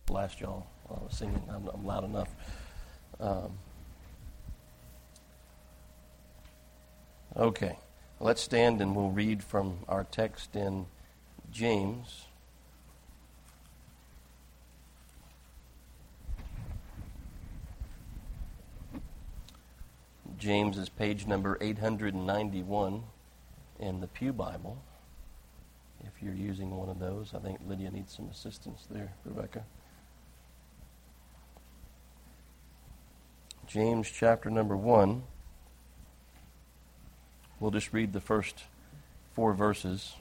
blast y'all while I was singing. I'm loud enough. Okay, let's stand and we'll read from our text in James. James is page number 891 in the Pew Bible. If you're using one of those, I think Lydia needs some assistance there, Rebecca. James chapter number 1. We'll just read the first 4 verses.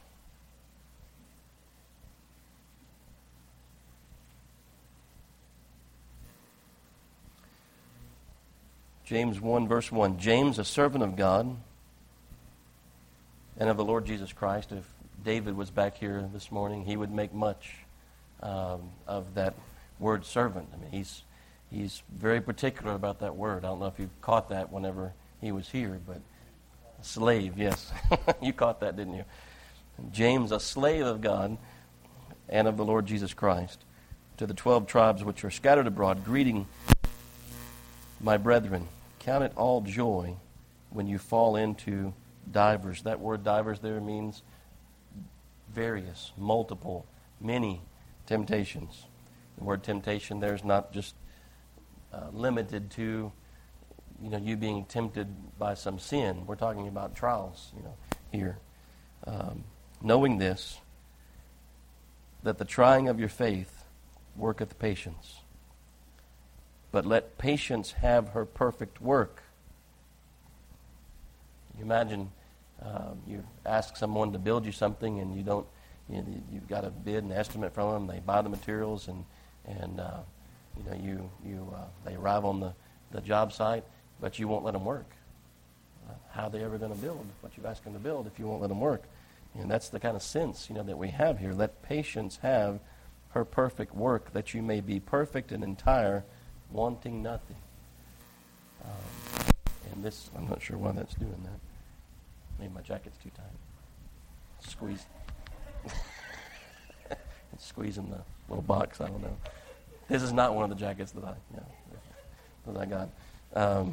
James 1, verse 1. James, a servant of God and of the Lord Jesus Christ. If David was back here this morning, he would make much of that word servant. I mean, he's very particular about that word. I don't know if you caught that whenever he was here, but slave, yes. You caught that, didn't you? James, a slave of God and of the Lord Jesus Christ, to the 12 tribes which are scattered abroad, greeting, my brethren. Count it all joy when you fall into divers. That word divers there means various, multiple, many temptations. The word temptation there is not just limited to, you being tempted by some sin. We're talking about trials, here. Knowing this, that the trying of your faith worketh patience. But let patience have her perfect work. You imagine you ask someone to build you something and you don't, you've got a bid and estimate from them. They buy the materials and they arrive on the job site, but you won't let them work. How are they ever going to build what you've asked them to build if you won't let them work? And that's the kind of sense that we have here. Let patience have her perfect work, that you may be perfect and entire, wanting nothing. And this, I'm not sure why that's doing that. Maybe my jacket's too tight. Squeeze. It's squeezing the little box. I don't know. This is not one of the jackets that I got.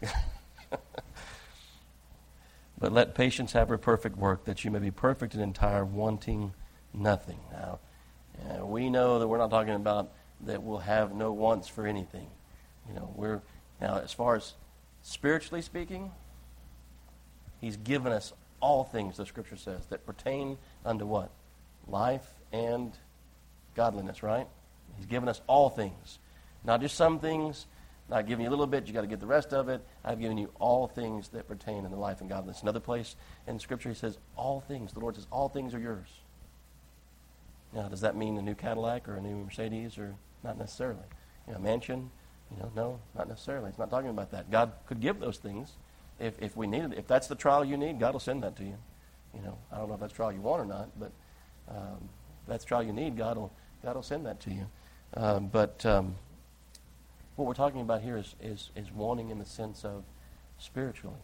But let patience have her perfect work, that you may be perfect and entire, wanting nothing. Now, we know that we're not talking about that we'll have no wants for anything. Now, as far as spiritually speaking, He's given us all things, the Scripture says, that pertain unto what? Life and godliness, right? He's given us all things. Not just some things, not giving you a little bit, you got to get the rest of it. I've given you all things that pertain unto life and godliness. Another place in Scripture He says, all things. The Lord says, all things are yours. Now, does that mean a new Cadillac or a new Mercedes or not necessarily? A mansion? No, not necessarily. It's not talking about that. God could give those things if we needed it. If that's the trial you need, God will send that to you. I don't know if that's the trial you want or not, but if that's the trial you need, God will send that to you. But what we're talking about here is wanting in the sense of spiritually.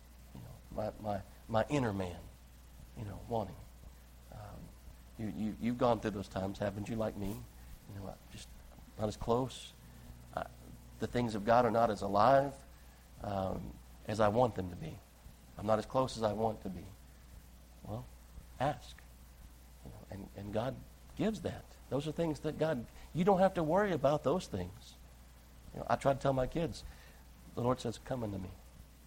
My inner man, wanting. You've gone through those times, haven't you, like me? Just not as close. The things of God are not as alive as I want them to be. I'm not as close as I want to be. Well, ask. And God gives that. Those are things that God, you don't have to worry about those things. I try to tell my kids, the Lord says, come unto me.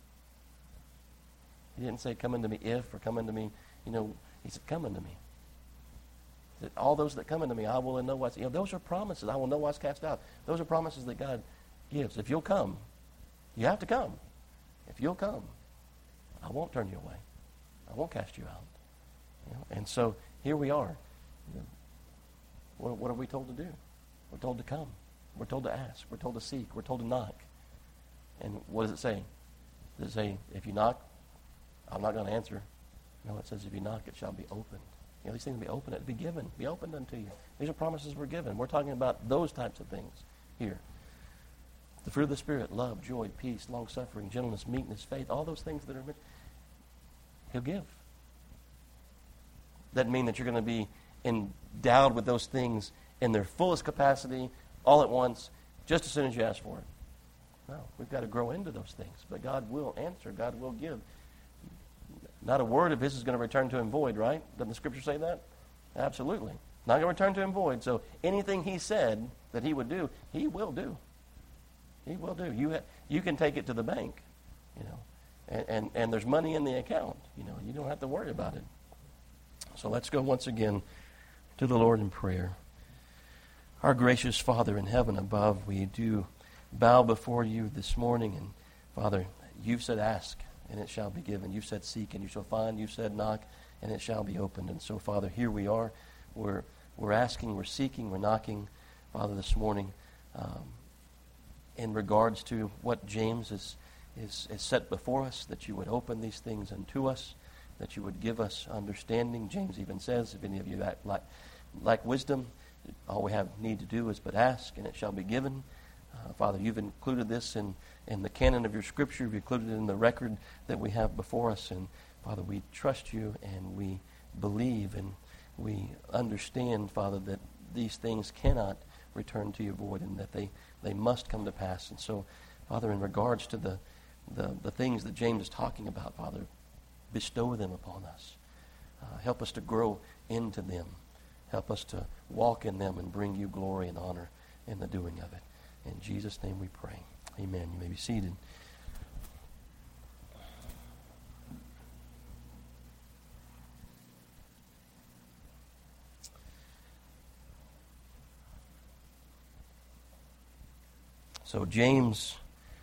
He didn't say come unto me if or come unto me, He said, come unto me. He said, all those that come unto me, I will know what's, those are promises. I will know what's cast out. Those are promises that God gives. If you'll come, you have to come. If you'll come, I won't turn you away. I won't cast you out. And so here we are. What are we told to do? We're told to come. We're told to ask. We're told to seek. We're told to knock. And what does it say? Does it say, if you knock, I'm not going to answer? No, it says, if you knock, it shall be opened. These things will be opened. It'll be given. Be opened unto you. These are promises we're given. We're talking about those types of things here. The fruit of the Spirit, love, joy, peace, long-suffering, gentleness, meekness, faith, all those things that are meant, He'll give. Doesn't mean that you're going to be endowed with those things in their fullest capacity all at once, just as soon as you ask for it. No, we've got to grow into those things. But God will answer. God will give. Not a word of his is going to return to him void, right? Doesn't the Scripture say that? Absolutely. Not going to return to him void. So anything he said that he would do, he will do. He will do. You can take it to the bank, and there's money in the account. You don't have to worry about it. So let's go once again to the Lord in prayer. Our gracious Father in heaven above, we do bow before you this morning. And Father, you've said ask, and it shall be given. You've said seek, and you shall find. You've said knock, and it shall be opened. And so, Father, here we are. We're asking, we're seeking, we're knocking, Father, this morning in regards to what James is set before us, that you would open these things unto us, that you would give us understanding. James even says, if any of you lack wisdom, all we have need to do is but ask, and it shall be given. Father, you've included this in the canon of your Scripture. You've included it in the record that we have before us. And, Father, we trust you, and we believe, and we understand, Father, that these things cannot return to you void, and that they must come to pass. And so, Father, in regards to the things that James is talking about, Father, bestow them upon us. Help us to grow into them. Help us to walk in them and bring you glory and honor in the doing of it. In Jesus' name we pray. Amen. You may be seated. So James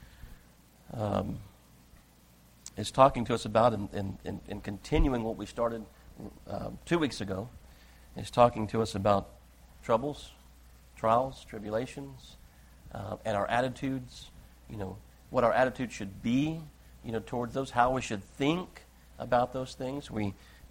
is talking to us about, and continuing what we started 2 weeks ago, is talking to us about troubles, trials, tribulations, and our attitudes, what our attitude should be, towards those, how we should think about those things. We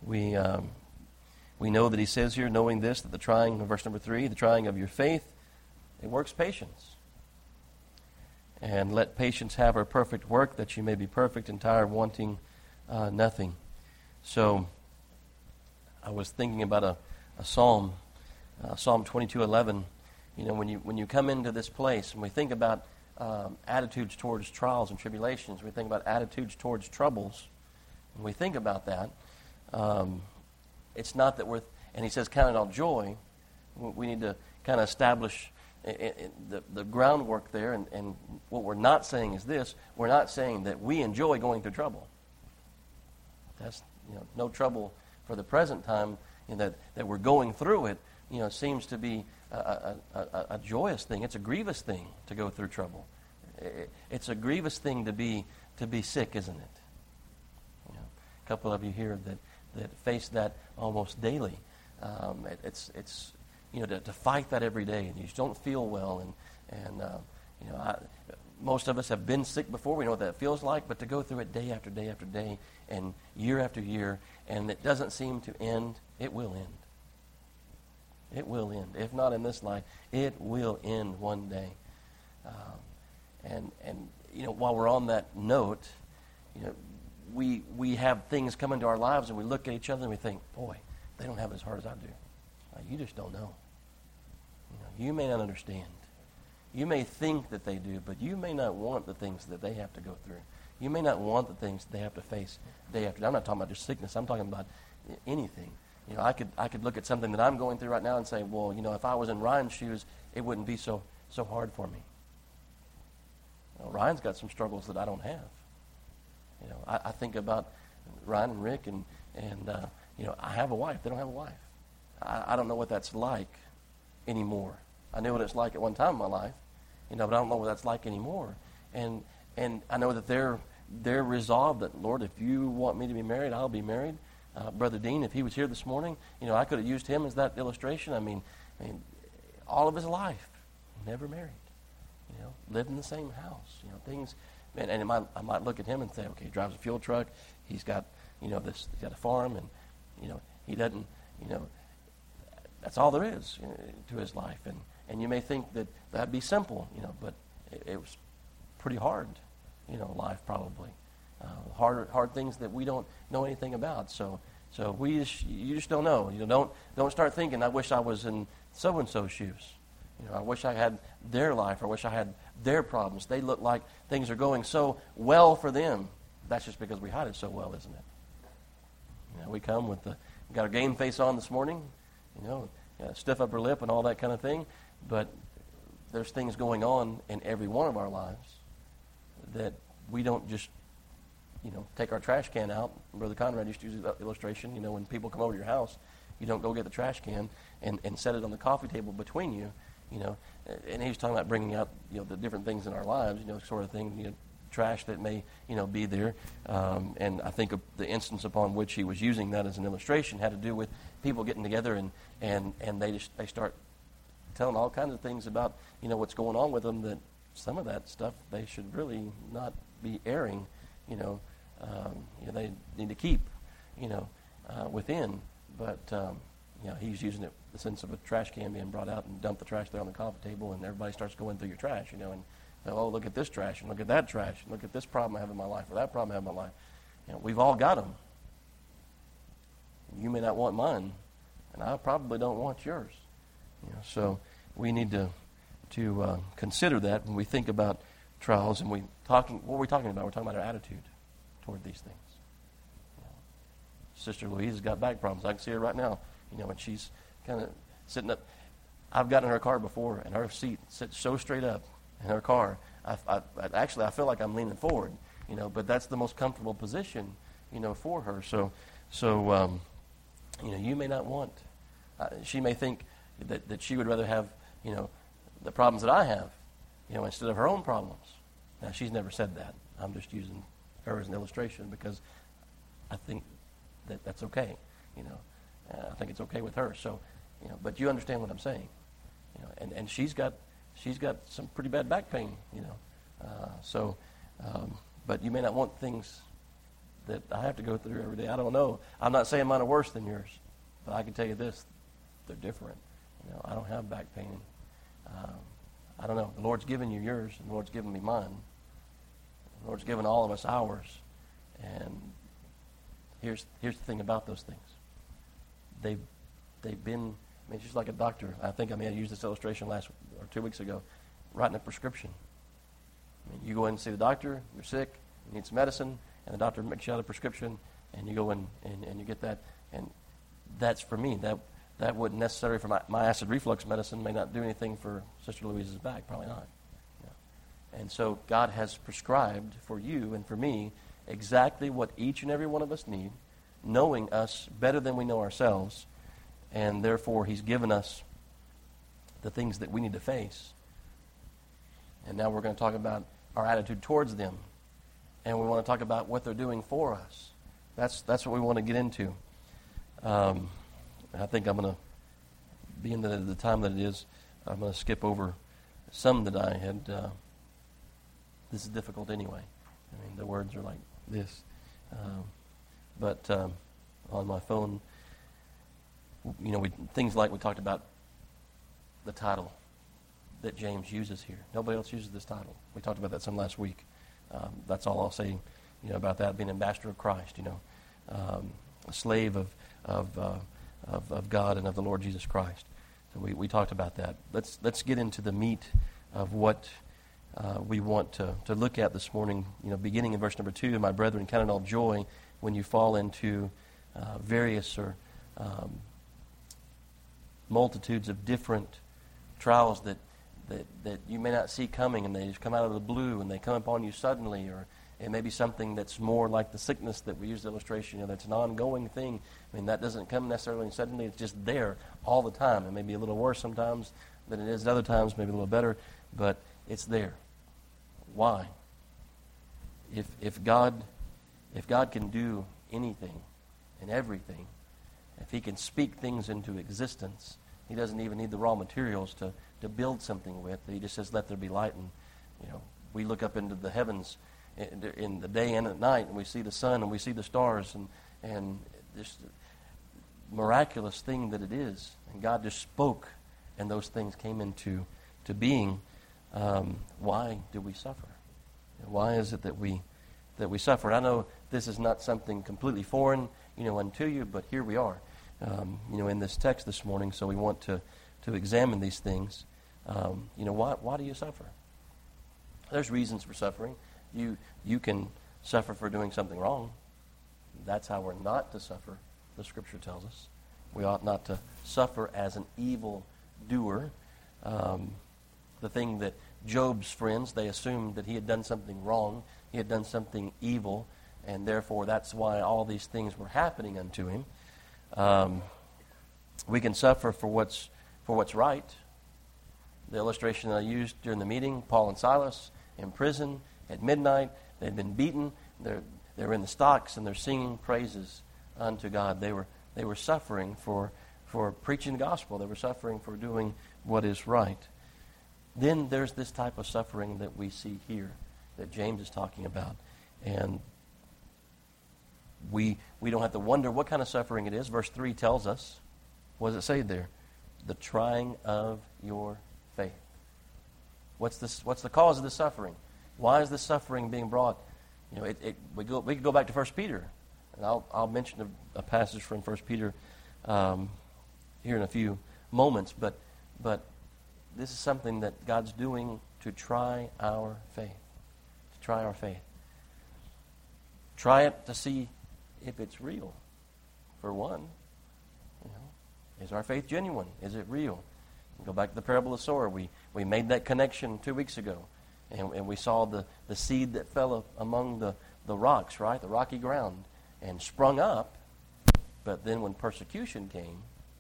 know that he says here, knowing this, that the trying, verse number 3, the trying of your faith, it works patience. And let patience have her perfect work, that you may be perfect, entire, wanting nothing. So I was thinking about a psalm, Psalm 22:11. When you come into this place and we think about attitudes towards trials and tribulations, we think about attitudes towards troubles, and we think about that, it's not that and he says count it all joy. We need to kind of establish the groundwork there, and what we're not saying is this: we're not saying that we enjoy going through trouble. That's no trouble for the present time, that we're going through it. Seems to be a joyous thing. It's a grievous thing to go through trouble. It's a grievous thing to be sick, isn't it? A couple of you here that face that almost daily. It's to fight that every day, and you just don't feel well, and most of us have been sick before. We know what that feels like, but to go through it day after day after day, and year after year, and it doesn't seem to end, it will end. It will end. If not in this life, it will end one day. And while we're on that note, we have things come into our lives, and we look at each other and we think, boy, they don't have it as hard as I do. You just don't know. You may not understand. You may think that they do, but you may not want the things that they have to go through. You may not want the things that they have to face day after day. I'm not talking about just sickness. I'm talking about anything. I could look at something that I'm going through right now and say, well, if I was in Ryan's shoes, it wouldn't be so hard for me. Ryan's got some struggles that I don't have. I think about Ryan and Rick, and I have a wife. They don't have a wife. I don't know what that's like anymore. I knew what it's like at one time in my life, but I don't know what that's like anymore. And I know that they're resolved that, Lord, if you want me to be married, I'll be married. Brother Dean, if he was here this morning, I could have used him as that illustration. I mean, all of his life, never married. Lived in the same house. Things, and I might look at him and say, okay, he drives a fuel truck. He's got, he's got a farm, and he doesn't, that's all there is to his life. And you may think that that'd be simple, but it was pretty hard, life probably. Hard things that we don't know anything about. So you just don't know. Don't start thinking, I wish I was in so and so's shoes. I wish I had their life. I wish I had their problems. They look like things are going so well for them. That's just because we hide it so well, isn't it? We come with got our game face on this morning, stiff upper lip and all that kind of thing. But there's things going on in every one of our lives that we don't just, take our trash can out. Brother Conrad used to use that illustration. When people come over to your house, you don't go get the trash can and set it on the coffee table between you. And he was talking about bringing out, the different things in our lives, sort of thing, trash that may, be there. And I think the instance upon which he was using that as an illustration had to do with people getting together and they start telling all kinds of things about, what's going on with them, that some of that stuff they should really not be airing, they need to keep, within. But, he's using it, the sense of a trash can being brought out and dump the trash there on the coffee table, and everybody starts going through your trash, and oh, look at this trash, and look at that trash, and look at this problem I have in my life, or that problem I have in my life. We've all got them. You may not want mine, and I probably don't want yours. So we need to consider that when we think about trials, and what are we talking about? We're talking about our attitude toward these things. Sister Louise has got back problems. I can see her right now, and she's kind of sitting up. I've gotten in her car before, and her seat sits so straight up in her car. I feel like I'm leaning forward, but that's the most comfortable position, for her. So you may not want. She may think that she would rather have, the problems that I have, instead of her own problems. Now, she's never said that. I'm just using her as an illustration because I think that's okay. I think it's okay with her. So, but you understand what I'm saying. And she's got some pretty bad back pain. But you may not want things that I have to go through every day. I don't know. I'm not saying mine are worse than yours, but I can tell you this: they're different. I don't have back pain. I don't know. The Lord's given you yours, and the Lord's given me mine. The Lord's given all of us ours. And here's the thing about those things. They've been, it's just like a doctor. I think I may have used this illustration last or 2 weeks ago, writing a prescription. You go in and see the doctor, you're sick, you need some medicine, and the doctor makes you out a prescription, and you go in and you get that. And that's for me. That wouldn't necessarily, for my acid reflux medicine, may not do anything for Sister Louise's back, probably not. And so God has prescribed for you and for me exactly what each and every one of us need, knowing us better than we know ourselves, and therefore He's given us the things that we need to face. And now we're going to talk about our attitude towards them, and we want to talk about what they're doing for us. That's what we want to get into. I think I'm going to, being the time that it is, I'm going to skip over some that I had. This is difficult anyway. The words are like this. But on my phone, things like we talked about the title that James uses here. Nobody else uses this title. We talked about that some last week. That's all I'll say, about that, being an ambassador of Christ, a slave of God and of the Lord Jesus Christ. So we talked about that. Let's get into the meat of what we want to look at this morning. Beginning in verse number 2, my brethren, count it all joy when you fall into various or multitudes of different trials that you may not see coming, and they just come out of the blue, and they come upon you suddenly, or it may be something that's more like the sickness that we used the illustration, that's an ongoing thing. That doesn't come necessarily suddenly. It's just there all the time. It may be a little worse sometimes than it is at other times, maybe a little better, but it's there. Why? If God can do anything and everything, if He can speak things into existence, He doesn't even need the raw materials to build something with. He just says, let there be light. And, we look up into the heavens in the day and at night, and we see the sun and we see the stars, and this miraculous thing that it is. And God just spoke, and those things came into being. Why do we suffer? Why is it that we suffer? I know this is not something completely foreign, unto you, but here we are, in this text this morning. So we want to examine these things. Why do you suffer? There's reasons for suffering. You can suffer for doing something wrong. That's how we're not to suffer, the Scripture tells us. We ought not to suffer as an evil doer. The thing that Job's friends, they assumed that he had done something wrong. He had done something evil, and therefore that's why all these things were happening unto him. We can suffer for what's right. The illustration that I used during the meeting, Paul and Silas in prison at midnight, they'd been beaten. They're in the stocks and they're singing praises unto God. They were suffering for preaching the gospel. They were suffering for doing what is right. Then there's this type of suffering that we see here that James is talking about. And we don't have to wonder what kind of suffering it is. Verse 3 tells us, what does it say there? The trying of your faith. What's the cause of the suffering? Why is the suffering being brought? We could go back to 1 Peter, and I'll mention a passage from 1 Peter here in a few moments. But this is something that God's doing to try our faith. To try our faith. Try it to see if it's real. For one, is our faith genuine? Is it real? Go back to the parable of the sower. We made that connection 2 weeks ago. And we saw the seed that fell among the rocks, right? The rocky ground. And sprung up. But then when persecution came,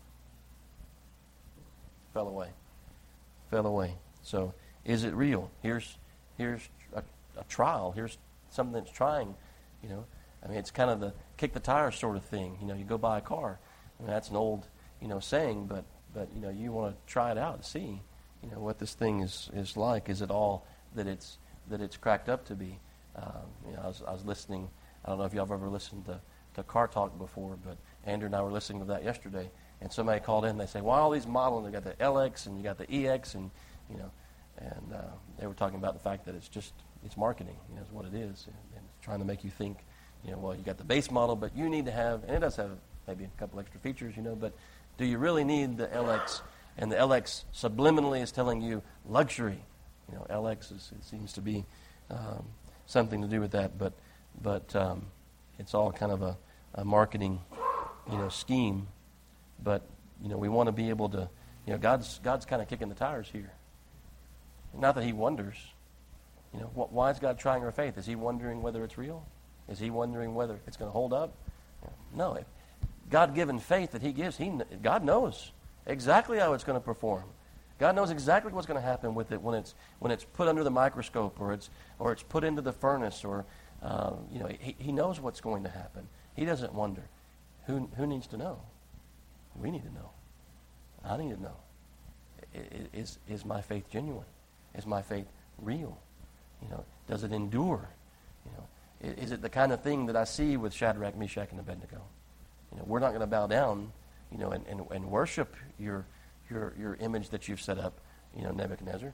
fell away. Fell away. So, is it real? Here's a trial. Here's something that's trying. It's kind of the kick the tires sort of thing. You go buy a car. That's an old, saying, but you want to try it out and see, what this thing is like. Is it all that it's cracked up to be? I was listening. I don't know if y'all have ever listened to Car Talk before, but Andrew and I were listening to that yesterday. And somebody called in. And they say, "Why all these models? You got the LX and you got the EX, and they were talking about the fact that it's marketing. Is what it is, and it's trying to make you think, well, you got the base model, but you need to have, and it does have maybe a couple extra features, but do you really need the LX? And the LX subliminally is telling you luxury. LX it seems to be something to do with that, but it's all kind of a marketing, scheme. But we want to be able to, God's kind of kicking the tires here. Not that He wonders. Why is God trying our faith? Is He wondering whether it's real? Is He wondering whether it's going to hold up? No. God-given faith that He gives, God knows exactly how it's going to perform. God knows exactly what's going to happen with it when it's put under the microscope or it's put into the furnace or He knows what's going to happen. He doesn't wonder. Who needs to know? We need to know. I need to know. Is my faith genuine? Is my faith real? Does it endure? Is it the kind of thing that I see with Shadrach, Meshach, and Abednego? We're not going to bow down, and worship your image that you've set up, Nebuchadnezzar.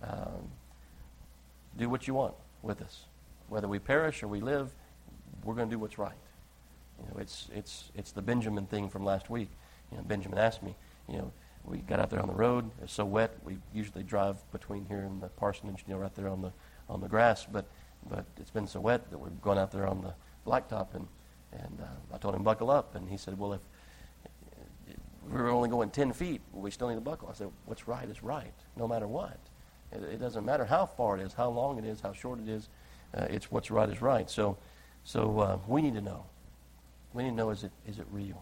Do what you want with us. Whether we perish or we live, we're going to do what's right. It's the Benjamin thing from last week. Benjamin asked me, we got out there on the road. It's so wet. We usually drive between here and the parsonage, right there on the grass. But it's been so wet that we're going out there on the blacktop, and I told him buckle up, and he said, well, if we're only going 10 feet, we still need to buckle. I said, what's right is right, no matter what. It doesn't matter how far it is, how long it is, how short it is. It's what's right is right. So we need to know. We need to know, is it real?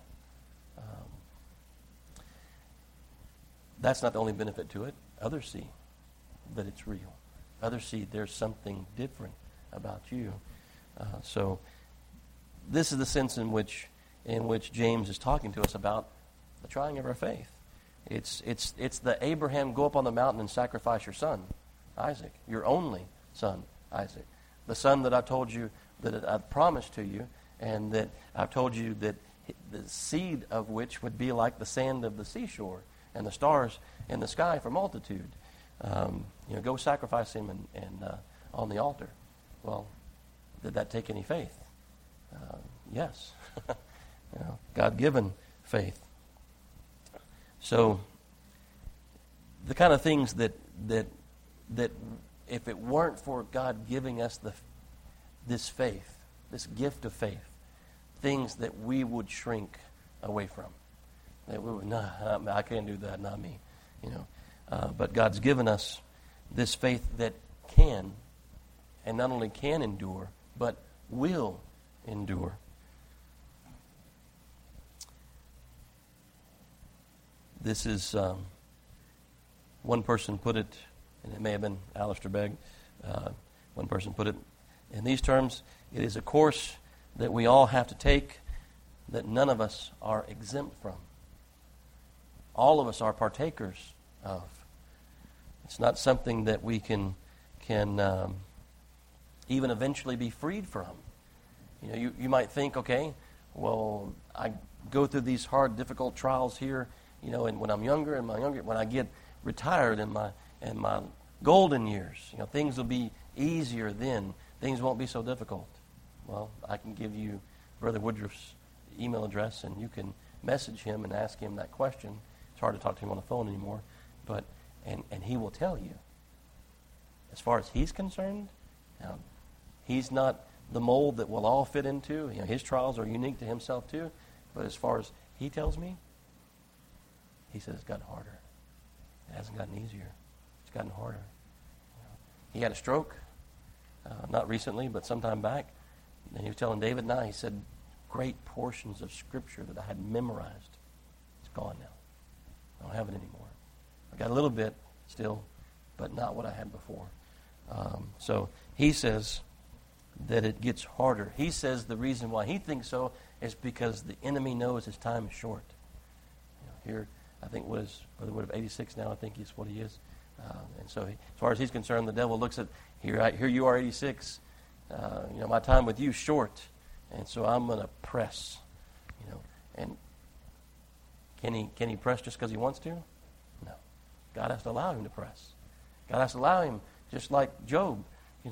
That's not the only benefit to it. Others see that it's real. Others see there's something different about you. So this is the sense in which James is talking to us about the trying of our faith. It's the Abraham, go up on the mountain and sacrifice your son, Isaac, your only son, Isaac. The son that I told you, that I promised to you, and that I've told you that the seed of which would be like the sand of the seashore and the stars in the sky for multitude. Go sacrifice him and on the altar. Well, did that take any faith? Yes. God-given faith. So the kind of things that if it weren't for God giving us this faith, this gift of faith, things that we would shrink away from. That we would, nah, I can't do that, not me. But God's given us this faith that can, and not only can endure, but will endure. This is, one person put it, and it may have been Alistair Begg, one person put it in these terms: it is a course that we all have to take that none of us are exempt from. All of us are partakers of. It's not something that we can even eventually be freed from. You might think, okay, well, I go through these hard, difficult trials here, and when I'm younger, when I get retired in my golden years, things will be easier then. Things won't be so difficult. Well, I can give you Brother Woodruff's email address, and you can message him and ask him that question. It's hard to talk to him on the phone anymore, but and he will tell you. As far as he's concerned, he's not the mold that we'll all fit into. His trials are unique to himself too. But as far as he tells me, he says it's gotten harder. It hasn't gotten easier. It's gotten harder. He had a stroke, not recently, but sometime back. And he was telling David and I, he said, great portions of Scripture that I had memorized, it's gone now. I don't have it anymore. I got a little bit still, but not what I had before. So he says that it gets harder. He says the reason why he thinks so is because the enemy knows his time is short. Here, I think Brother Wood of 86 now, I think is what he is. And so as far as he's concerned, the devil looks at, here you are 86. My time with you is short. And so I'm going to press. And can he press just because he wants to? No. God has to allow him to press. God has to allow him, just like Job.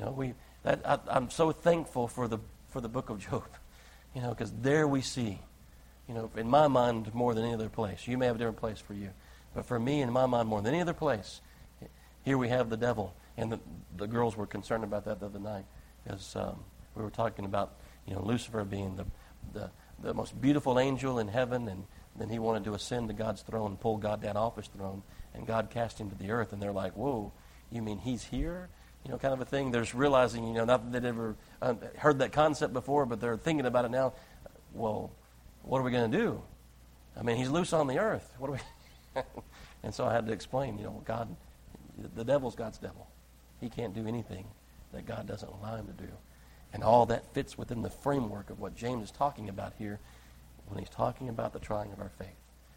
I'm so thankful for the book of Job. Because there we see, in my mind more than any other place. You may have a different place for you. But for me, in my mind, more than any other place, here we have the devil. And the girls were concerned about that the other night. Because we were talking about, Lucifer being the most beautiful angel in heaven. And then he wanted to ascend to God's throne and pull God down off his throne. And God cast him to the earth. And they're like, whoa, you mean he's here? Kind of a thing. There's realizing, not that they'd ever heard that concept before, but they're thinking about it now. Well, what are we going to do? I mean, he's loose on the earth. What do we? And so I had to explain, God, the devil's God's devil. He can't do anything that God doesn't allow him to do. And all that fits within the framework of what James is talking about here when he's talking about the trying of our faith.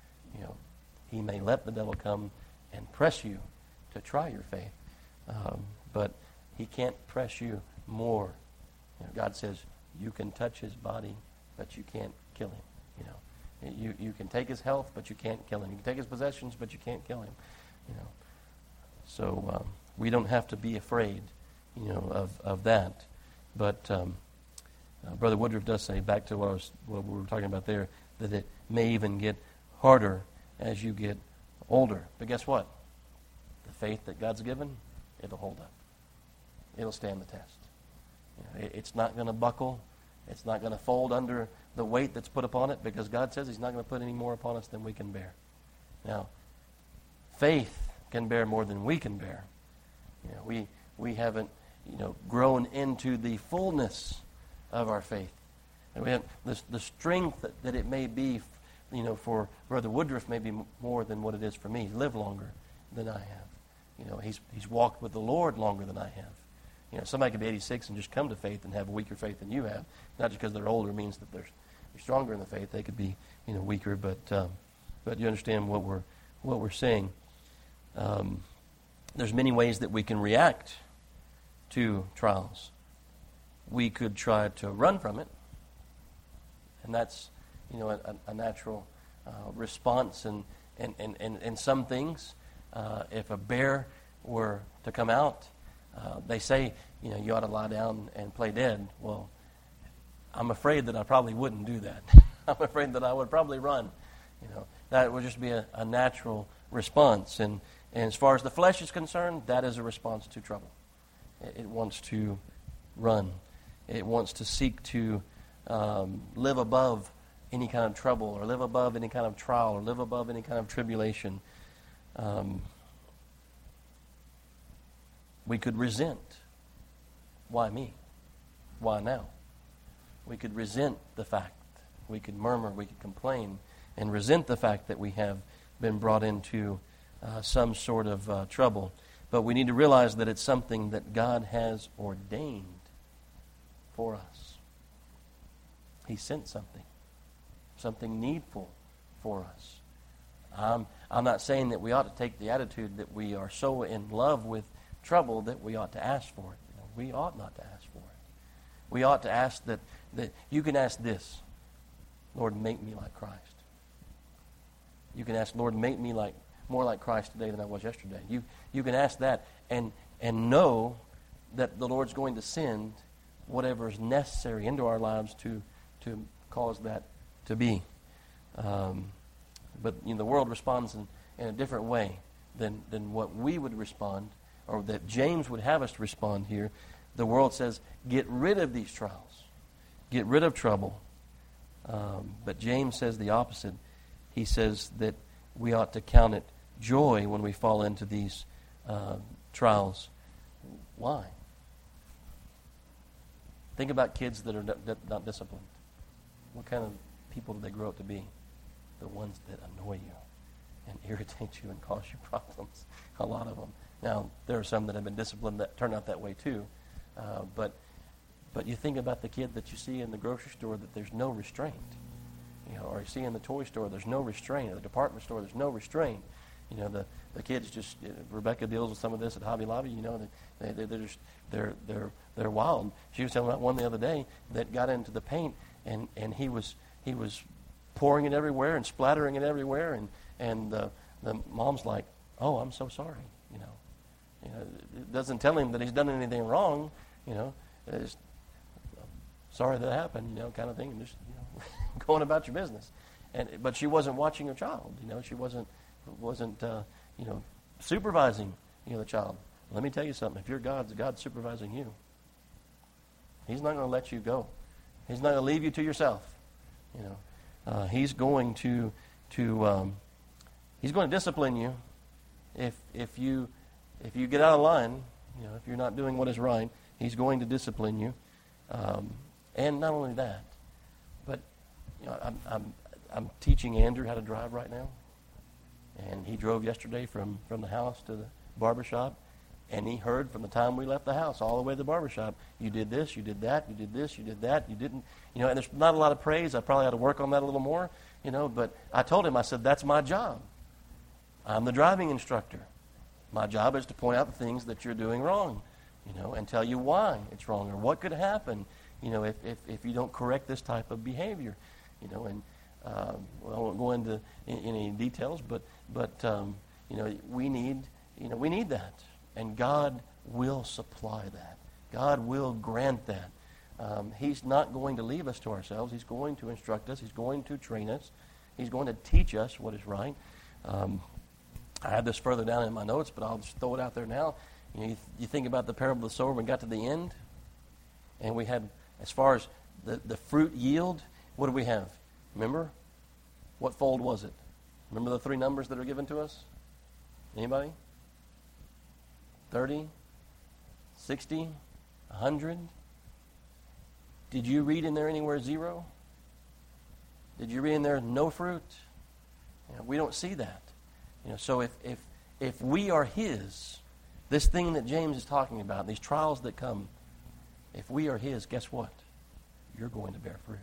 He may let the devil come and press you to try your faith. But he can't press you more. God says you can touch his body, but you can't kill him. You can take his health, but you can't kill him. You can take his possessions, but you can't kill him. So we don't have to be afraid, of that. But Brother Woodruff does say, back to what we were talking about there, that it may even get harder as you get older. But guess what? The faith that God's given, it'll hold up. It'll stand the test. It's not going to buckle. It's not going to fold under the weight that's put upon it, because God says he's not going to put any more upon us than we can bear. Now, faith can bear more than we can bear. We haven't, grown into the fullness of our faith. And we have the strength that it may be, for Brother Woodruff may be more than what it is for me. He's lived longer than I have. He's walked with the Lord longer than I have. Somebody could be 86 and just come to faith and have a weaker faith than you have. Not just because they're older means that they're stronger in the faith. They could be, weaker. But you understand what we're saying. There's many ways that we can react to trials. We could try to run from it, and that's, a natural response. And some things, if a bear were to come out, they say, you ought to lie down and play dead. Well, I'm afraid that I probably wouldn't do that. I'm afraid that I would probably run. That would just be a natural response. And And as far as the flesh is concerned, that is a response to trouble. It wants to run. It wants to seek to live above any kind of trouble, or live above any kind of trial, or live above any kind of tribulation. We could resent. Why me? Why now? We could resent the fact. We could murmur, we could complain, and resent the fact that we have been brought into some sort of trouble. But we need to realize that it's something that God has ordained for us. He sent something needful for us. I'm not saying that we ought to take the attitude that we are so in love with trouble that we ought to ask for it. We ought not to ask for it. We ought to ask that you can ask this, Lord, make me like Christ. You can ask, Lord, make me more like Christ today than I was yesterday. You can ask that and know that the Lord's going to send whatever is necessary into our lives to cause that to be. But the world responds in a different way than what we would respond, or that James would have us to respond here. The world says, get rid of these trials. Get rid of trouble. But James says the opposite. He says that we ought to count it joy when we fall into these trials. Why? Think about kids that are not disciplined. What kind of people do they grow up to be? The ones that annoy you and irritate you and cause you problems. A lot of them. Now, there are some that have been disciplined that turn out that way too. But you think about the kid that you see in the grocery store that there's no restraint. Or you see in the toy store, there's no restraint. Or the department store, there's no restraint. The kids just, Rebecca deals with some of this at Hobby Lobby. They're wild. She was telling about one the other day that got into the paint and he was pouring it everywhere and splattering it everywhere, and the mom's like, "Oh, I'm so sorry." It doesn't tell him that he's done anything wrong. It's, sorry that happened. Kind of thing, and just going about your business. But she wasn't watching her child. She wasn't supervising the child. Let me tell you something. If you're God's supervising you. He's not going to let you go. He's not going to leave you to yourself. He's going to discipline you if you get out of line. If you're not doing what is right, He's going to discipline you. And not only that, but I'm teaching Andrew how to drive right now, and he drove yesterday from the house to the barbershop. And he heard from the time we left the house all the way to the barbershop, you did this, you did that, you did this, you did that, you didn't. And there's not a lot of praise. I probably ought to work on that a little more, But I told him, I said, that's my job. I'm the driving instructor. My job is to point out the things that you're doing wrong, and tell you why it's wrong or what could happen, if you don't correct this type of behavior, And I won't go into any details, but we need that. And God will supply that. God will grant that. He's not going to leave us to ourselves. He's going to instruct us. He's going to train us. He's going to teach us what is right. I had this further down in my notes, but I'll just throw it out there now. You think about the parable of the sower. We got to the end, and we had, as far as the fruit yield, what do we have? Remember? What fold was it? Remember the three numbers that are given to us? Anybody? 30, 60, 100. Did you read in there anywhere 0? Did you read in there no fruit? We don't see that. So if we are His, this thing that James is talking about, these trials that come, if we are His, guess what? You're going to bear fruit.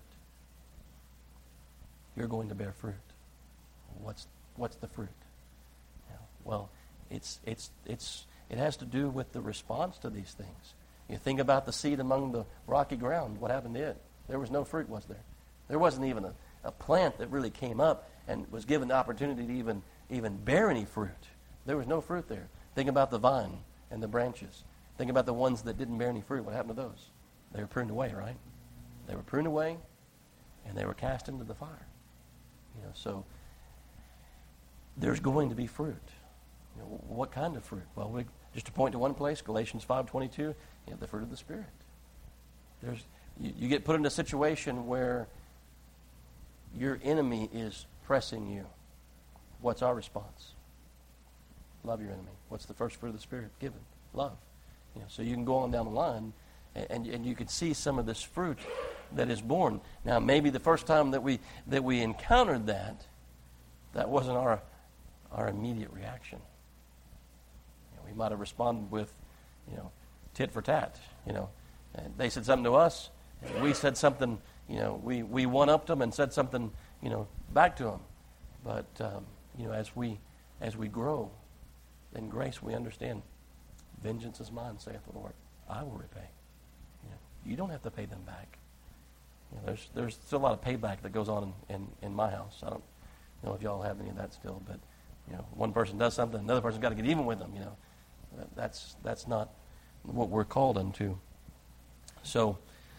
You're going to bear fruit. What's the fruit? Well, it has to do with the response to these things. You think about the seed among the rocky ground. What happened to it? There was no fruit, was there? There wasn't even a plant that really came up and was given the opportunity to even bear any fruit. There was no fruit there. Think about the vine and the branches. Think about the ones that didn't bear any fruit. What happened to those? They were pruned away, right? They were pruned away, and they were cast into the fire. So there's going to be fruit. What kind of fruit? Well, just to point to one place, Galatians 5:22, the fruit of the Spirit. You get put in a situation where your enemy is pressing you. What's our response? Love your enemy. What's the first fruit of the Spirit? Given. Love. So you can go on down the line, and you can see some of this fruit that is born. Now, maybe the first time that we encountered that wasn't our immediate reaction. We might have responded with, tit for tat. And they said something to us, and we said something. We one-upped them and said something, back to them. But as we grow in grace, we understand. Vengeance is mine, saith the Lord. I will repay. You don't have to pay them back. There's still a lot of payback that goes on in my house. I don't know if y'all have any of that still, but one person does something, another person's got to get even with them. That's not what we're called unto. So,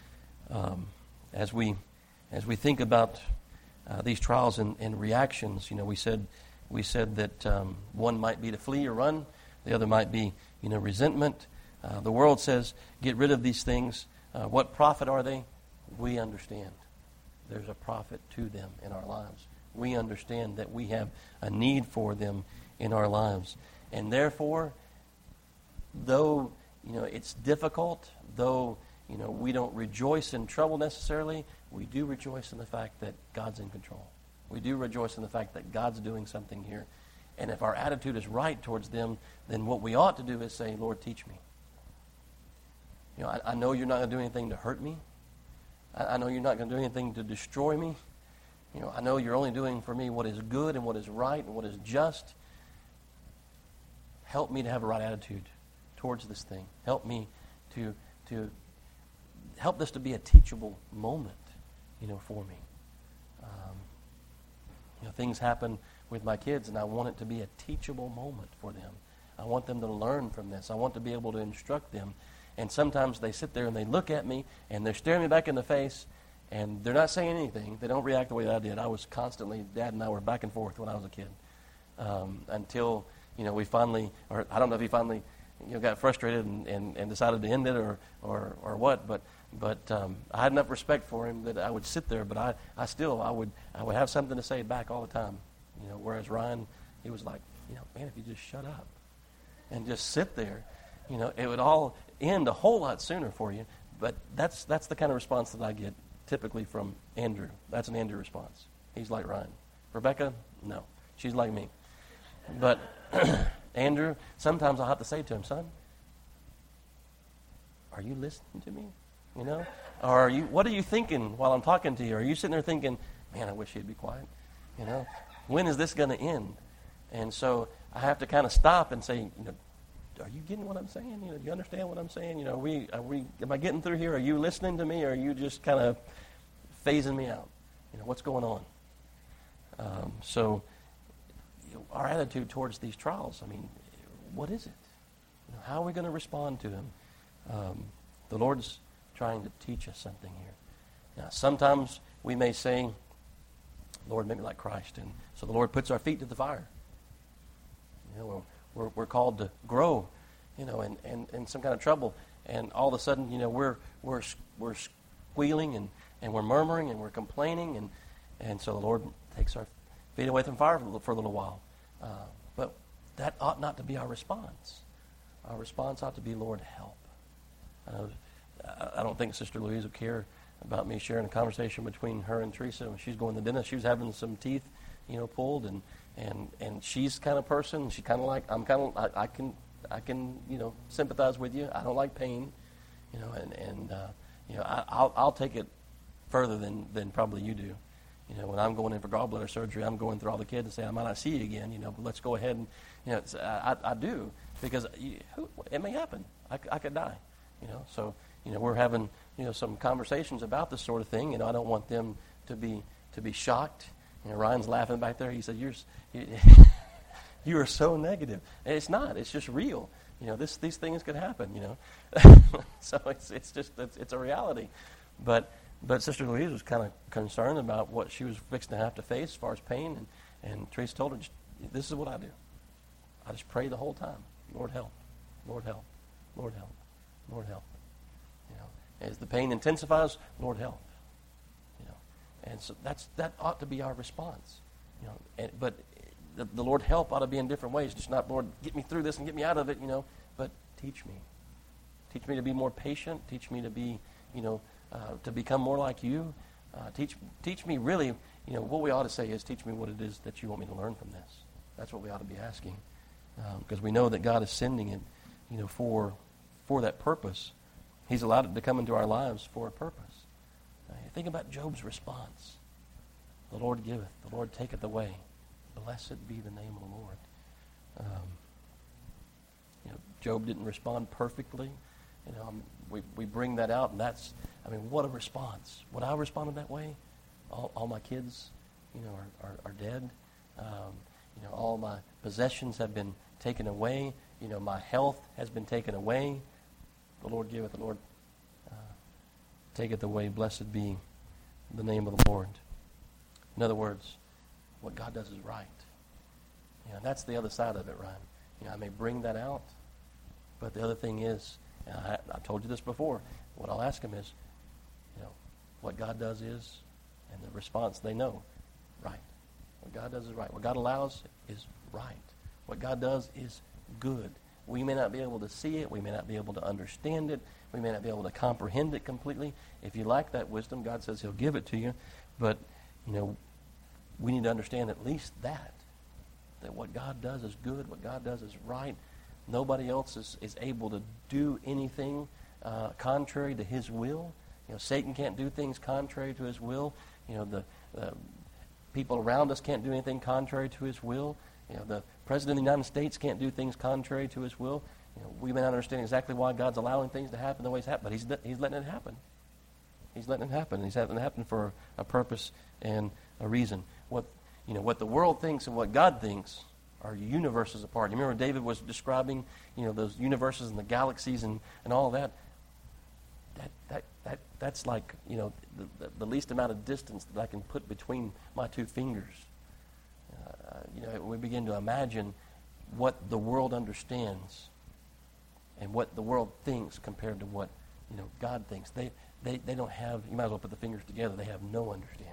as we think about these trials and reactions, we said that one might be to flee or run, the other might be resentment. The world says, get rid of these things. What profit are they? We understand there's a profit to them in our lives. We understand that we have a need for them in our lives. And therefore, though it's difficult, though we don't rejoice in trouble necessarily, we do rejoice in the fact that God's in control. We do rejoice in the fact that God's doing something here. And if our attitude is right towards them, then what we ought to do is say, Lord, teach me. I know you're not going to do anything to hurt me. I know you're not going to do anything to destroy me. I know you're only doing for me what is good and what is right and what is just. Help me to have a right attitude towards this thing. Help me to help this to be a teachable moment, for me. Things happen with my kids, and I want it to be a teachable moment for them. I want them to learn from this. I want to be able to instruct them. And sometimes they sit there and they look at me, and they're staring me back in the face, and they're not saying anything. They don't react the way that I did. I was constantly, Dad and I were back and forth when I was a kid. Until, we finally, or I don't know if he finally, got frustrated and decided to end it or what, but I had enough respect for him that I would sit there, but I would have something to say back all the time. Whereas Ryan, he was like, man, if you just shut up and just sit there, it would all end a whole lot sooner for you. But that's the kind of response that I get typically from Andrew. That's an Andrew response. He's like Ryan. Rebecca, no. She's like me. But Andrew, sometimes I'll have to say to him, son, are you listening to me? Or what are you thinking while I'm talking to you? Are you sitting there thinking, man, I wish he'd be quiet? When is this going to end? And so I have to kind of stop and say, are you getting what I'm saying? Do you understand what I'm saying? Am I getting through here? Are you listening to me, or are you just kind of phasing me out? What's going on? So our attitude towards these trials, what is it? How are we going to respond to them? The Lord's trying to teach us something here. Now, sometimes we may say, Lord, make me like Christ. And so the Lord puts our feet to the fire. We're called to grow, in some kind of trouble. And all of a sudden, we're squealing and we're murmuring and we're complaining. And so the Lord takes our feet away from fire for a little while. But that ought not to be our response. Our response ought to be, Lord, help. I don't think Sister Louise would care about me sharing a conversation between her and Teresa when she's going to the dentist. She was having some teeth, pulled, and she's the kind of person. She kind of like I can sympathize with you. I don't like pain, I'll take it further than probably you do. When I'm going in for gallbladder surgery, I'm going through all the kids and say, I might not see you again, but let's go ahead and, I do, because it may happen. I could die, So, we're having, some conversations about this sort of thing. I don't want them to be shocked. Ryan's laughing back there. He said, you are so negative. And it's not. It's just real. These things could happen, So it's a reality. But Sister Louise was kind of concerned about what she was fixing to have to face as far as pain. And Teresa told her, this is what I do. I just pray the whole time, Lord help, Lord help, Lord help, Lord help. You know, as the pain intensifies, Lord help. You know, and so that ought to be our response. You know, but the Lord help ought to be in different ways. Just not, Lord, get me through this and get me out of it. You know, but teach me to be more patient. Teach me to be, you know, to become more like you. Teach me really. You know, what we ought to say is, teach me what it is that you want me to learn from this. That's what we ought to be asking, because we know that God is sending it, you know, for that purpose. He's allowed it to come into our lives for a purpose. Think about Job's response. The Lord giveth, the Lord taketh away. Blessed be the name of the Lord. You know, Job didn't respond perfectly. You know, we bring that out, and that's, I mean, what a response. Would I have responded that way? All my kids, you know, are dead. You know, all my possessions have been taken away. You know, my health has been taken away. The Lord giveth, the Lord taketh away. Blessed be the name of the Lord. In other words, what God does is right. You know, that's the other side of it, Ryan. You know, I may bring that out, but the other thing is, and I told you this before, what I'll ask him is, you know, what God does is, and the response they know, right. What God does is right. What God allows is right. What God does is good. We may not be able to see it. We may not be able to understand it. We may not be able to comprehend it completely. If you like that wisdom, God says he'll give it to you. But, you know, we need to understand at least that what God does is good, what God does is right. Nobody else is able to do anything contrary to his will. You know, Satan can't do things contrary to his will. You know, the people around us can't do anything contrary to his will. You know, the President of the United States can't do things contrary to his will. You know, we may not understand exactly why God's allowing things to happen the way it's happening, but he's letting it happen. He's letting it happen. He's letting it happen for a purpose and a reason. What the world thinks and what God thinks are universes apart. You remember David was describing, you know, those universes and the galaxies and all that. That's like, you know, the least amount of distance that I can put between my two fingers. You know, we begin to imagine what the world understands and what the world thinks compared to what, you know, God thinks. They don't have, you might as well put the fingers together, they have no understanding.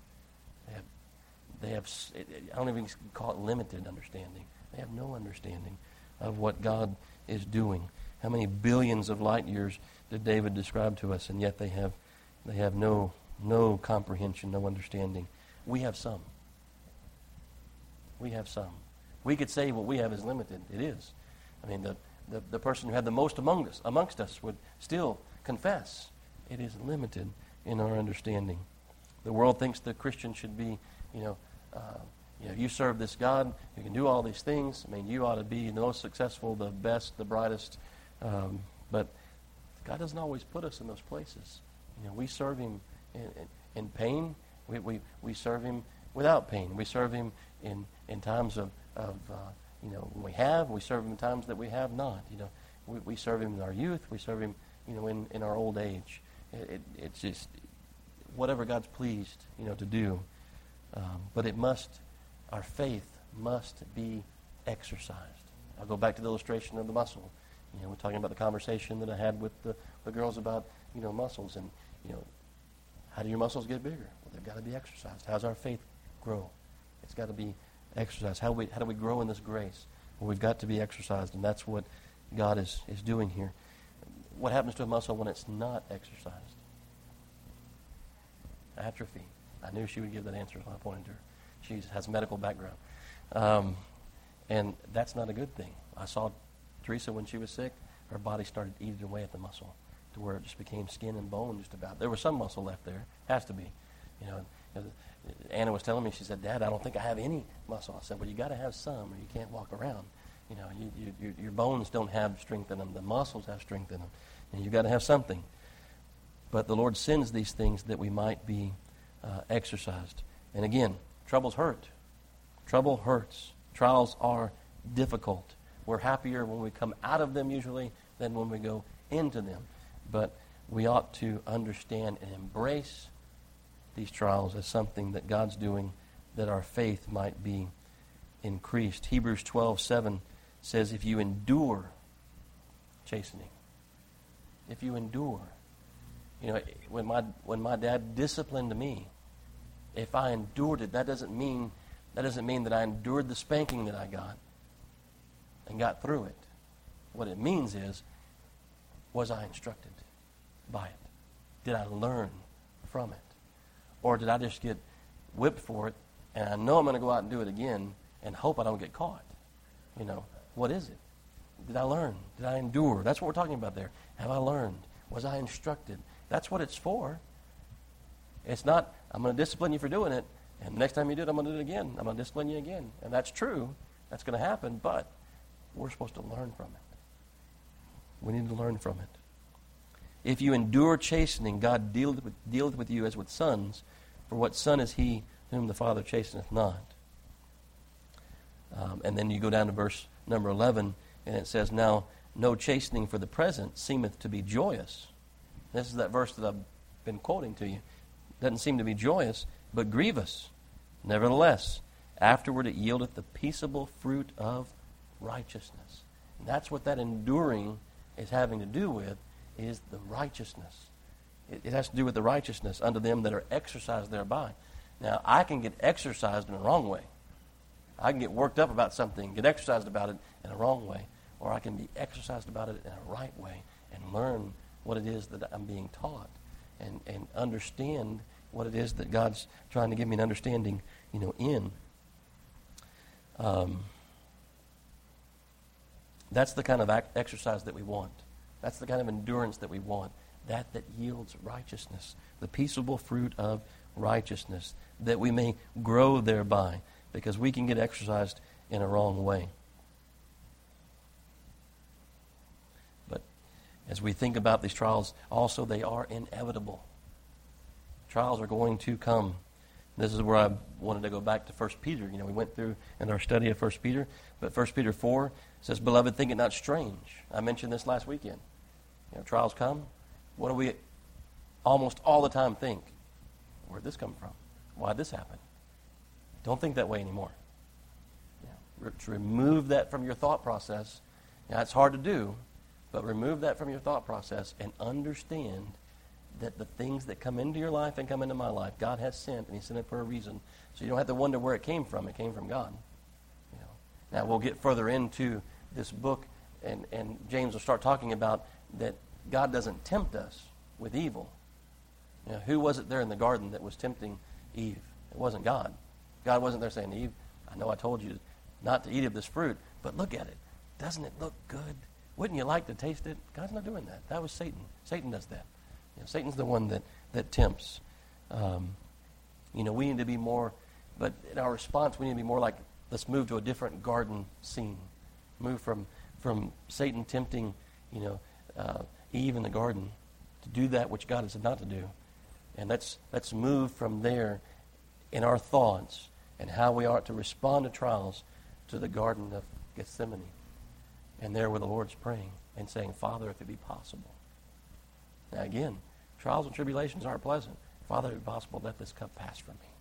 They have, I don't even call it limited understanding. They have no understanding of what God is doing. How many billions of light years did David describe to us, and yet they have no comprehension, no understanding. We have some. We have some. We could say what we have is limited. It is. I mean, the person who had the most amongst us would still confess it is limited in our understanding. The world thinks the Christian should be, you serve this God who can do all these things. I mean, you ought to be the most successful, the best, the brightest. But God doesn't always put us in those places. You know, we serve Him in pain. We serve Him without pain. We serve Him in times of when we have. We serve Him in times that we have not. You know, we serve Him in our youth. We serve Him, in our old age. It's just whatever God's pleased, to do. But our faith must be exercised. I'll go back to the illustration of the muscle. We're talking about the conversation that I had with the girls about, muscles. And, how do your muscles get bigger? Well, they've got to be exercised. How's our faith grow? It's got to be exercised. How do we grow in this grace? Well, we've got to be exercised, and that's what God is doing here. What happens to a muscle when it's not exercised? Atrophy. I knew she would give that answer when I pointed to her. She has a medical background. And that's not a good thing. I saw Teresa when she was sick. Her body started eating away at the muscle to where it just became skin and bone just about. There was some muscle left there. Has to be. Anna was telling me, she said, Dad, I don't think I have any muscle. I said, well, you got to have some or you can't walk around. Your bones don't have strength in them. The muscles have strength in them. And you've got to have something. But the Lord sends these things that we might be exercised. And again, troubles hurt. Trouble hurts. Trials are difficult. We're happier when we come out of them usually than when we go into them. But we ought to understand and embrace these trials as something that God's doing, that our faith might be increased. Hebrews 12:7 says, if you endure chastening. If you endure. You know, when my dad disciplined me, if I endured it, that doesn't mean that I endured the spanking that I got and got through it. What it means is, was I instructed by it? Did I learn from it? Or did I just get whipped for it, and I know I'm going to go out and do it again and hope I don't get caught? You know, what is it? Did I learn? Did I endure? That's what we're talking about there. Have I learned? Was I instructed? That's what it's for. It's not, I'm going to discipline you for doing it, and next time you do it, I'm going to do it again. I'm going to discipline you again. And that's true. That's going to happen, but we're supposed to learn from it. We need to learn from it. If you endure chastening, God dealeth with you as with sons, for what son is he whom the Father chasteneth not? And then you go down to verse number 11, and it says, now no chastening for the present seemeth to be joyous. This is that verse that I've been quoting to you. Doesn't seem to be joyous, but grievous. Nevertheless, afterward it yieldeth the peaceable fruit of righteousness. And that's what that enduring is having to do with, is the righteousness. It has to do with the righteousness unto them that are exercised thereby. Now, I can get exercised in a wrong way. I can get worked up about something, get exercised about it in a wrong way, or I can be exercised about it in a right way and learn what it is that I'm being taught and understand what it is that God's trying to give me an understanding, in. That's the kind of exercise that we want. That's the kind of endurance that we want. That yields righteousness, the peaceable fruit of righteousness, that we may grow thereby, because we can get exercised in a wrong way. But as we think about these trials, also they are inevitable. Trials are going to come. This is where I wanted to go back to 1 Peter. We went through in our study of 1 Peter, but 1 Peter 4 says, Beloved, think it not strange. I mentioned this last weekend. Trials come. What do we almost all the time think? Where'd this come from? Why'd this happen? Don't think that way anymore. To remove that from your thought process. Now, it's hard to do, but remove that from your thought process and understand that the things that come into your life and come into my life, God has sent, and He sent it for a reason. So you don't have to wonder where it came from. It came from God. Now, we'll get further into this book, and James will start talking about that God doesn't tempt us with evil. Who was it there in the garden that was tempting Eve? It wasn't God. God wasn't there saying, Eve, I know I told you not to eat of this fruit, but look at it. Doesn't it look good? Wouldn't you like to taste it? God's not doing that. That was Satan. Satan does that. Satan's the one that tempts. We need to be more, but in our response, we need to be more like, let's move to a different garden scene. Move from Satan tempting, Eve in the garden to do that which God has said not to do. And let's move from there in our thoughts and how we are to respond to trials to the Garden of Gethsemane. And there where the Lord's praying and saying, Father, if it be possible. Now again, trials and tribulations aren't pleasant. Father, if it be possible, let this cup pass from me.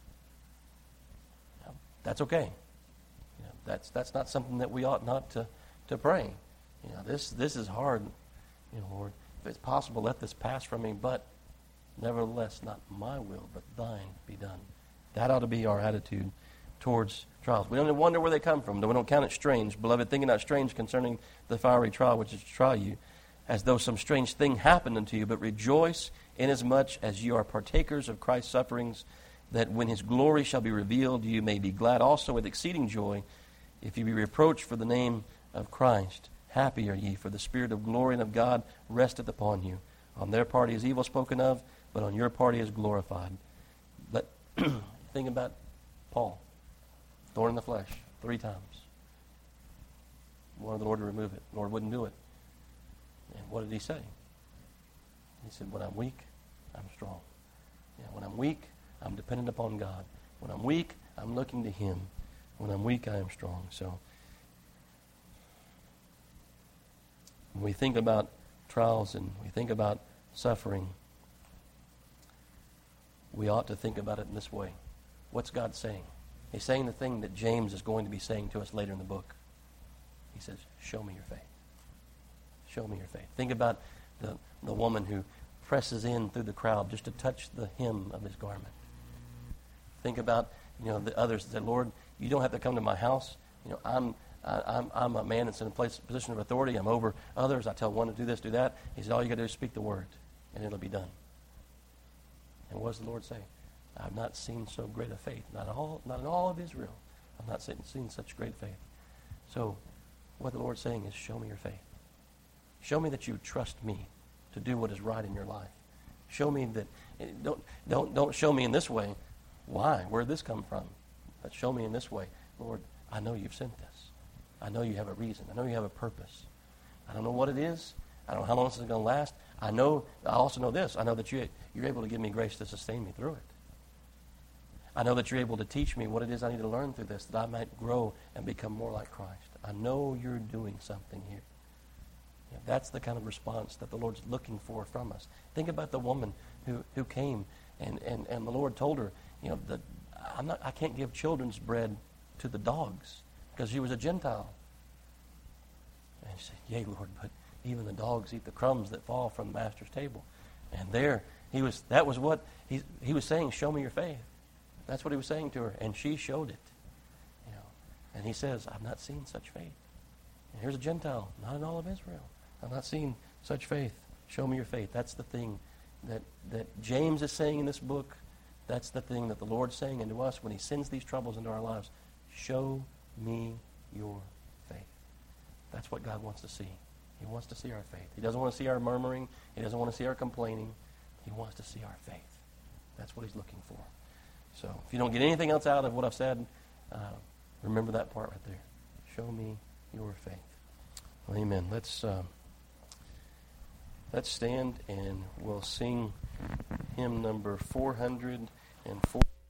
Now, that's okay. That's not something that we ought not to pray. This is hard. Lord, if it's possible, let this pass from me, but nevertheless, not my will, but thine be done. That ought to be our attitude towards trials. We don't wonder where they come from. We don't count it strange. Beloved, think it not strange concerning the fiery trial which is to try you, as though some strange thing happened unto you, but rejoice inasmuch as you are partakers of Christ's sufferings, that when His glory shall be revealed, you may be glad also with exceeding joy, if you be reproached for the name of Christ. Happy are ye, for the Spirit of glory and of God resteth upon you. On their part is evil spoken of, but on your part is glorified. But think about Paul. Thorn in the flesh, 3 times. Wanted the Lord to remove it. The Lord wouldn't do it. And what did He say? He said, when I'm weak, I'm strong. When I'm weak, I'm dependent upon God. When I'm weak, I'm looking to Him. When I'm weak, I am strong. So when we think about trials and we think about suffering, we ought to think about it in this way. What's God saying? He's saying the thing that James is going to be saying to us later in the book. He says, show me your faith. Show me your faith. Think about the woman who presses in through the crowd just to touch the hem of his garment. Think about, the others that said, Lord, you don't have to come to my house. I'm a man that's in a position of authority. I'm over others. I tell one to do this, do that. He said, all you got to do is speak the word, and it'll be done. And what does the Lord say? I've not seen so great a faith. Not in all of Israel. I've not seen such great faith. So what the Lord's saying is, show me your faith. Show me that you trust me to do what is right in your life. Show me that, don't show me in this way. Why? Where did this come from? But show me in this way. Lord, I know you've sent this. I know you have a reason. I know you have a purpose. I don't know what it is. I don't know how long this is going to last. I also know this. I know that you're able to give me grace to sustain me through it. I know that you're able to teach me what it is I need to learn through this, that I might grow and become more like Christ. I know you're doing something here. That's the kind of response that the Lord's looking for from us. Think about the woman who came and the Lord told her, I can't give children's bread to the dogs because she was a Gentile. And she said, yea, Lord, but even the dogs eat the crumbs that fall from the master's table. And that was what he was saying, show me your faith. That's what he was saying to her, and she showed it. And he says, I've not seen such faith. And here's a Gentile, not in all of Israel. I've not seen such faith. Show me your faith. That's the thing that James is saying in this book. That's the thing that the Lord's saying into us when he sends these troubles into our lives. Show me your faith. That's what God wants to see. He wants to see our faith. He doesn't want to see our murmuring. He doesn't want to see our complaining. He wants to see our faith. That's what he's looking for. So if you don't get anything else out of what I've said, remember that part right there. Show me your faith. Well, amen. Let's stand and we'll sing hymn number 404.